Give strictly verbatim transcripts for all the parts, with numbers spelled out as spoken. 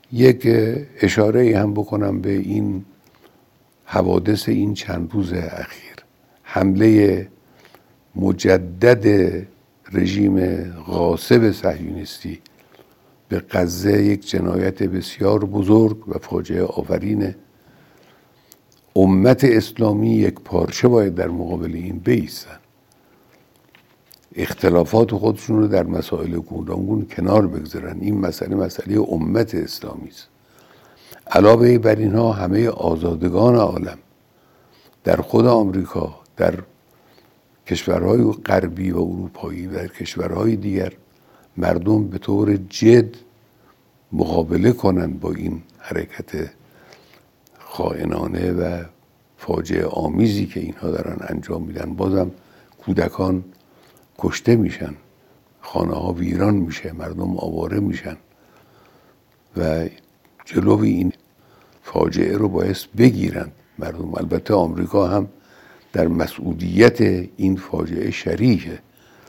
یک اشاره هم بکنم به این حوادث این چند روز اخیر. حمله مجدد رژیم غاصب صهیونیستی به غزه یک جنایت بسیار بزرگ و فاجعه آفرینه. امت اسلامی یک پارچه باید در مقابل این بایستن، اختلافات خودشون رو در مسائل گوناگون کنار بگذارن. این مسئله مسئله امت اسلامی است. علاوه بر اینها همه آزادگان عالم در خود آمریکا، در کشورهای غربی و اروپایی و در کشورهای دیگر مردم به طور جد مقابله کنند با این حرکت خائنانه و فاجعه آمیزی که اینها دارن انجام میدن. بازم کودکان کشته میشن، خانه ها ویران میشه، مردم آواره میشن و جلوی این فاجعه رو باعث بگیرن مردم. البته آمریکا هم در مسئولیت این فاجعه شریکه.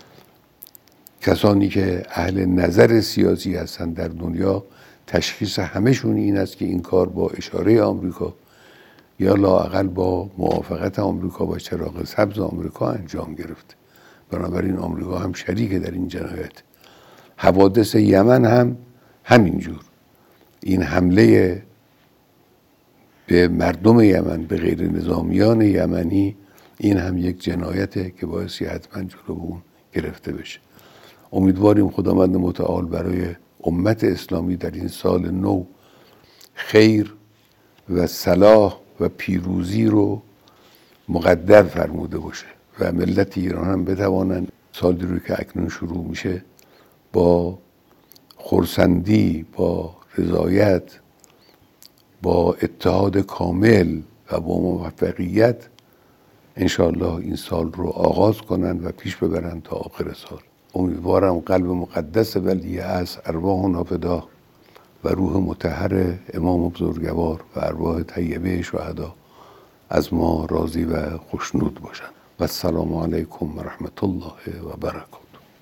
کسانی که اهل نظر سیاسی هستند در دنیا تشخیص همهشون این است که این کار با اشاره آمریکا یا لااقل با موافقت آمریکا با چراغ سبز آمریکا انجام گرفته. بنابراین آمریکا هم شریک در این جنایت. حوادث یمن هم همینجور. این حمله به مردم یمن، به غیر نظامیان یمنی، این هم یک جنایته که باعثی حتما جلو اون گرفته بشه. امیدواریم خداوند متعال برای امت اسلامی در این سال نو خیر و صلاح و پیروزی رو مقدر فرموده باشه و ملت ایران هم بتوانند سالی رو که اکنون شروع میشه با خرسندی، با رضایت، با اتحاد کامل و با موفقیت انشاءالله این سال رو آغاز کنند و پیش ببرند تا آخر سال. امیدوارم قلب مقدس ولی از ارواح فدا و روح مطهر امام بزرگوار و ارواح طیبه شهدا از ما راضی و خوشنود باشند. و السلام علیکم و رحمت الله و برکاته.